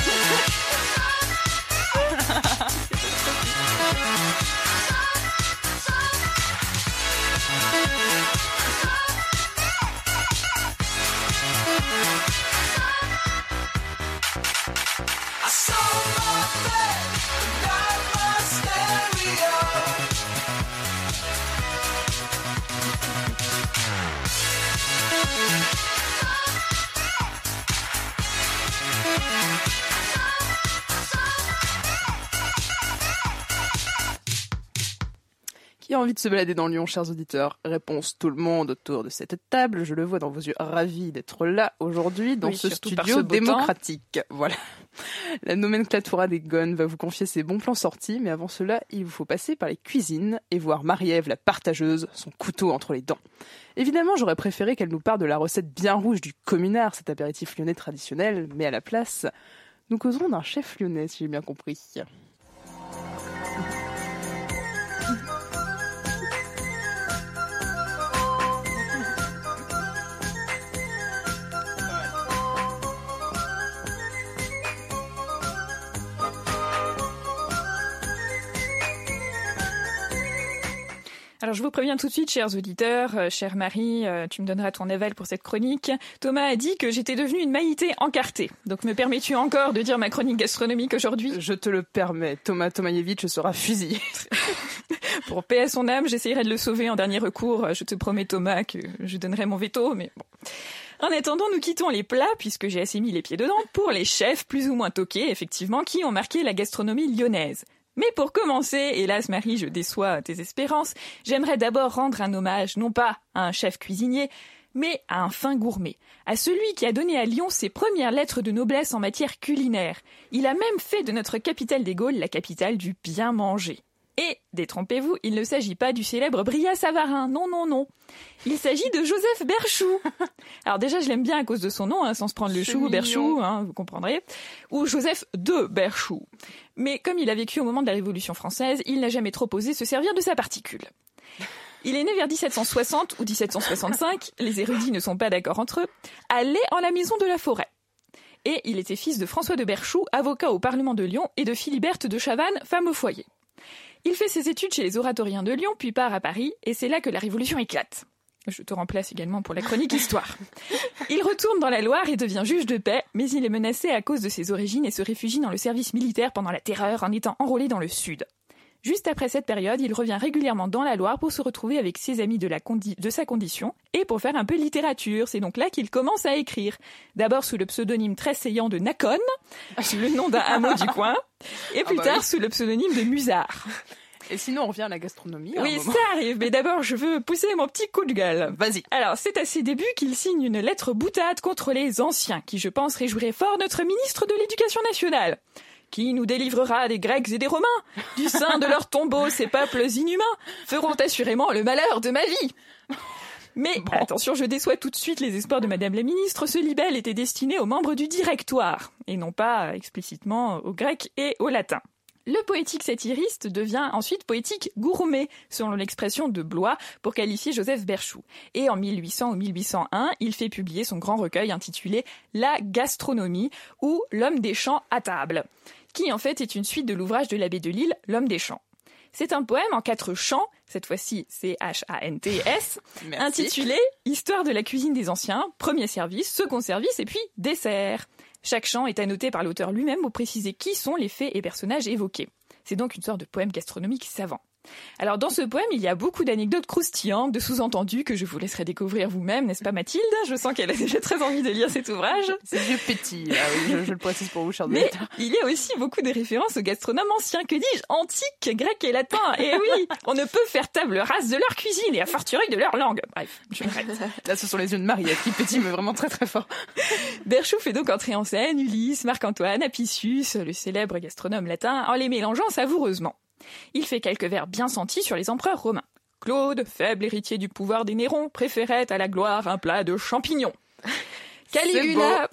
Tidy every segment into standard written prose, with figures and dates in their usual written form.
Qui a envie de se balader dans Lyon, chers auditeurs? Réponse tout le monde autour de cette table. Je le vois dans vos yeux, ravis d'être là aujourd'hui dans ce studio démocratique. Voilà. La nomenclatura des gones va vous confier ses bons plans sortis, mais avant cela, il vous faut passer par les cuisines et voir Marie-Ève la partageuse, son couteau entre les dents. Évidemment, j'aurais préféré qu'elle nous parle de la recette bien rouge du communard, cet apéritif lyonnais traditionnel, mais à la place, nous causerons d'un chef lyonnais, si j'ai bien compris. Alors je vous préviens tout de suite, chers auditeurs, chère Marie, tu me donneras ton aval pour cette chronique. Thomas a dit que j'étais devenue une Maïté encartée. Donc me permets-tu encore de dire ma chronique gastronomique aujourd'hui ? Je te le permets, Thomas Tomaïevitch sera fusillé. Pour paix à son âme, j'essayerai de le sauver en dernier recours. Je te promets, Thomas, que je donnerai mon veto, mais bon. En attendant, nous quittons les plats, puisque j'ai assez mis les pieds dedans, pour les chefs plus ou moins toqués, effectivement, qui ont marqué la gastronomie lyonnaise. Mais pour commencer, hélas Marie, je déçois tes espérances, j'aimerais d'abord rendre un hommage, non pas à un chef cuisinier, mais à un fin gourmet, à celui qui a donné à Lyon ses premières lettres de noblesse en matière culinaire. Il a même fait de notre capitale des Gaules la capitale du bien manger. Et, détrompez-vous, il ne s'agit pas du célèbre Brillat Savarin, non, non, non. Il s'agit de Joseph Berchoux. Alors déjà, je l'aime bien à cause de son nom, sans se prendre le chou, Berchoux, vous comprendrez. Ou Joseph de Berchoux. Mais comme il a vécu au moment de la Révolution française, il n'a jamais trop osé se servir de sa particule. Il est né vers 1760 ou 1765, les érudits ne sont pas d'accord entre eux, à Lay en la maison de la Forêt. Et il était fils de François de Berchoux, avocat au Parlement de Lyon, et de Philiberte de Chavannes, femme au foyer. Il fait ses études chez les oratoriens de Lyon, puis part à Paris, et c'est là que la Révolution éclate. Je te remplace également pour la chronique histoire. Il retourne dans la Loire et devient juge de paix, mais il est menacé à cause de ses origines et se réfugie dans le service militaire pendant la Terreur en étant enrôlé dans le Sud. Juste après cette période, il revient régulièrement dans la Loire pour se retrouver avec ses amis de sa condition et pour faire un peu de littérature. C'est donc là qu'il commence à écrire. D'abord sous le pseudonyme très saillant de Nacon, le nom d'un hameau du coin, et plus tard sous le pseudonyme de Musard. Et sinon, on revient à la gastronomie. Oui, ça arrive, mais d'abord, je veux pousser mon petit coup de gueule. Vas-y. Alors, c'est à ses débuts qu'il signe une lettre boutade contre les anciens, qui, je pense, réjouirait fort notre ministre de l'Éducation nationale. Qui nous délivrera des Grecs et des Romains, du sein de leurs tombeaux, ces peuples inhumains, feront assurément le malheur de ma vie. Mais, attention, je déçois tout de suite les espoirs de Madame la Ministre, ce libelle était destiné aux membres du Directoire, et non pas explicitement aux Grecs et aux Latins. Le poétique satiriste devient ensuite poétique gourmet, selon l'expression de Blois, pour qualifier Joseph Berchoux. Et en 1800 ou 1801, il fait publier son grand recueil intitulé La gastronomie ou L'homme des champs à table, qui en fait est une suite de l'ouvrage de l'abbé Delille, L'homme des champs. C'est un poème en 4 chants, cette fois-ci C-H-A-N-T-S, intitulé Histoire de la cuisine des anciens, premier service, second service et puis dessert. Chaque chant est annoté par l'auteur lui-même pour préciser qui sont les faits et personnages évoqués. C'est donc une sorte de poème gastronomique savant. Alors dans ce poème, il y a beaucoup d'anecdotes croustillantes, de sous-entendus que je vous laisserai découvrir vous-même, n'est-ce pas Mathilde ? Je sens qu'elle a déjà très envie de lire cet ouvrage. C'est vieux petit, là, oui, je le précise pour vous, chers Mais auditeurs. il y a aussi beaucoup de références aux gastronomes anciens, que dis-je, antiques, grecs et latins. Et oui, on ne peut faire table rase de leur cuisine et à fortiori de leur langue. Bref, je m'arrête. Là, ce sont les yeux de Marie qui pétillent, mais vraiment très très fort. Berchoux fait donc entrer en scène Ulysse, Marc-Antoine, Apicius, le célèbre gastronome latin, en les mélangeant savoureusement. Il fait quelques vers bien sentis sur les empereurs romains. Claude, faible héritier du pouvoir des Nérons, préférait à la gloire un plat de champignons. Caligula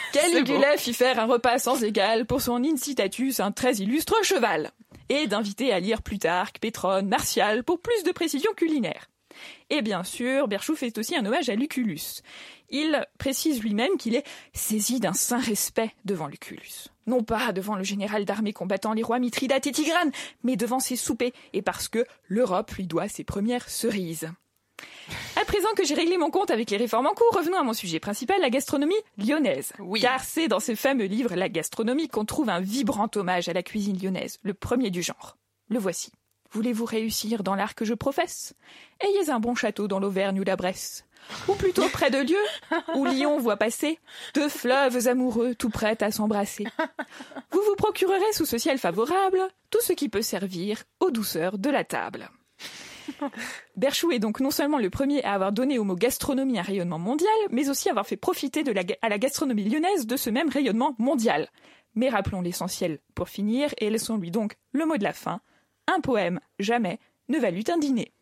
fit faire un repas sans égal pour son incitatus, un très illustre cheval, et d'inviter à lire Plutarque, Pétrone, Martial pour plus de précision culinaire. Et bien sûr, Berchoux fait aussi un hommage à Lucullus. Il précise lui-même qu'il est saisi d'un saint respect devant Lucullus. Non pas devant le général d'armée combattant les rois Mithridate et Tigrane, mais devant ses soupers, et parce que l'Europe lui doit ses premières cerises. À présent que j'ai réglé mon compte avec les réformes en cours, revenons à mon sujet principal, la gastronomie lyonnaise. Oui. Car c'est dans ce fameux livre, La gastronomie, qu'on trouve un vibrant hommage à la cuisine lyonnaise, le premier du genre. Le voici. Voulez-vous réussir dans l'art que je professe ? Ayez un bon château dans l'Auvergne ou la Bresse. Ou plutôt près de lieux où Lyon voit passer 2 fleuves amoureux tout prêts à s'embrasser. Vous vous procurerez sous ce ciel favorable tout ce qui peut servir aux douceurs de la table. Berchoux est donc non seulement le premier à avoir donné au mot gastronomie un rayonnement mondial, mais aussi avoir fait profiter à la gastronomie lyonnaise de ce même rayonnement mondial. Mais rappelons l'essentiel pour finir, et laissons-lui donc le mot de la fin. Un poème, jamais, ne valut un dîner.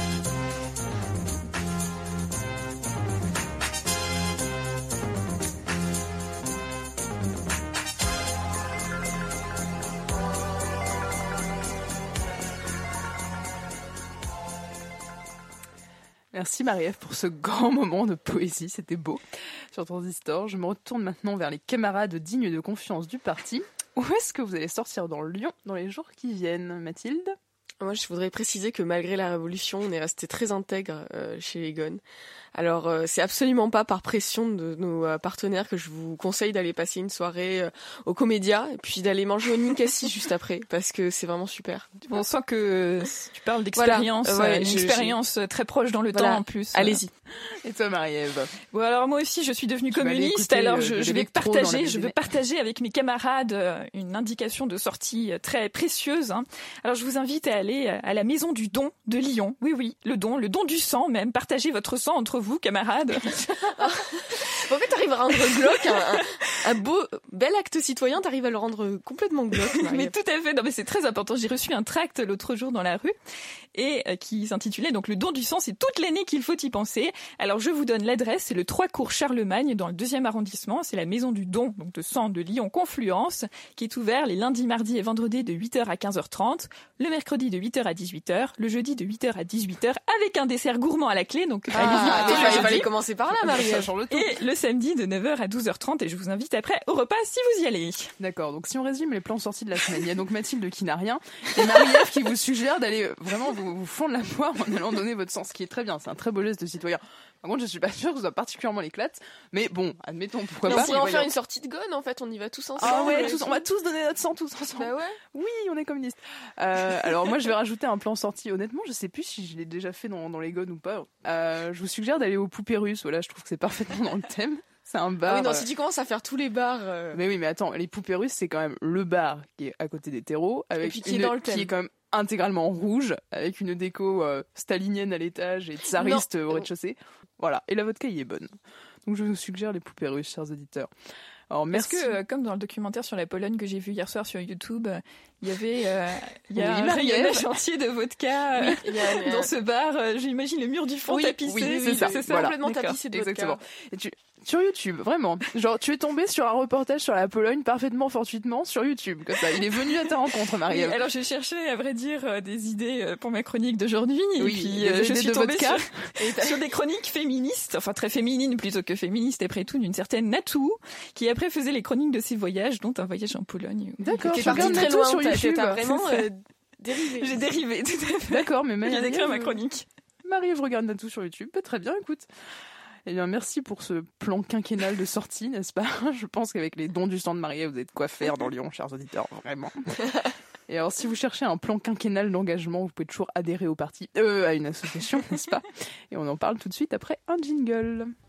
Merci Marie-Ève pour ce grand moment de poésie, c'était beau. Sur Transistor, je me retourne maintenant vers les camarades dignes de confiance du parti. Où est-ce que vous allez sortir dans Lyon dans les jours qui viennent, Mathilde ? Moi, je voudrais préciser que malgré la Révolution, on est resté très intègre chez les Gones. Alors, c'est absolument pas par pression de nos partenaires que je vous conseille d'aller passer une soirée au Comédia et puis d'aller manger au Ninkasi juste après, parce que c'est vraiment super. On sent que tu parles d'expérience, voilà. une expérience très proche dans le temps en plus. Allez-y. Et toi, Marie-Ève ? Bon, alors moi aussi, je suis devenue communiste, alors je veux partager avec mes camarades une indication de sortie très précieuse. Alors, je vous invite à aller à la Maison du Don de Lyon. Oui, le don du sang même. Partagez votre sang entre vous, camarades. En fait, t'arrives à rendre glauque un beau, bel acte citoyen, t'arrives à le rendre complètement glauque. Mais tout à fait. Non, mais c'est très important. J'ai reçu un tract l'autre jour dans la rue et qui s'intitulait donc Le don du sang, c'est toute l'année qu'il faut y penser. Alors, je vous donne l'adresse. C'est le 3 cours Charlemagne dans le 2e arrondissement. C'est la Maison du Don, donc de sang de Lyon Confluence, qui est ouvert les lundis, mardis et vendredis de 8h à 15h30, le mercredi de 8h à 18h, le jeudi de 8h à 18h, avec un dessert gourmand à la clé. Donc, il fallait commencer par là, Marie. Et le samedi de 9h à 12h30, et je vous invite après au repas si vous y allez. D'accord, donc si on résume les plans sortis de la semaine, il y a donc Mathilde qui n'a rien, et Marie-Ève qui vous suggère d'aller vraiment vous fondre la poire en allant donner votre sang, ce qui est très bien, c'est un très beau geste de citoyen. Par contre, je suis pas sûre que ce soit particulièrement l'éclate, mais bon, admettons, pourquoi pas. On pourrait en faire une sortie de Gone, en fait, on y va tous ensemble. Ah ouais, on va tous donner notre sang tous ensemble. Bah ouais. Oui, on est communistes. Alors moi, je vais rajouter un plan sortie. Honnêtement, je sais plus si je l'ai déjà fait dans les Gones ou pas. Je vous suggère d'aller aux Poupées Russes. Voilà, je trouve que c'est parfaitement dans le thème. C'est un bar. Ah oui, non, si tu commences à faire tous les bars. Mais oui, mais attends, les Poupées Russes, c'est quand même le bar qui est à côté des terreaux, avec qui est quand même intégralement rouge, avec une déco stalinienne à l'étage et tsariste au rez-de-chaussée. Voilà, et la vodka y est bonne. Donc je vous suggère les Poupées Russes, chers auditeurs. Alors, merci. Est-ce que, comme dans le documentaire sur la Pologne que j'ai vu hier soir sur YouTube, il y avait un rayonnage entier de vodka dans ce bar. J'imagine le mur du fond tapissé. Oui, c'est ça. Voilà. Complètement tapissé de vodka. Exactement. Et sur YouTube, vraiment. Genre, tu es tombé sur un reportage sur la Pologne parfaitement fortuitement sur YouTube, comme ça. Il est venu à ta rencontre, Marie-Ève. Alors, j'ai cherché, à vrai dire, des idées pour ma chronique d'aujourd'hui. Et puis, je suis de tombée vodka. sur des chroniques féministes, enfin très féminines plutôt que féministes, après tout, d'une certaine Natou, qui après faisait les chroniques de ses voyages, dont un voyage en Pologne. D'accord, tu es partie très loin sur YouTube. T'as vraiment dérivé. J'ai dérivé, tout à fait. D'accord, mais j'ai décrit ma chronique. Marie-Ève regarde Natou sur YouTube. Très bien, écoute. Eh bien, merci pour ce plan quinquennal de sortie, n'est-ce pas ? Je pense qu'avec les dons du sang de Marie-Ève, vous avez de quoi faire dans Lyon, chers auditeurs, vraiment. Et alors, si vous cherchez un plan quinquennal d'engagement, vous pouvez toujours adhérer au parti, à une association, n'est-ce pas ? Et on en parle tout de suite après un jingle.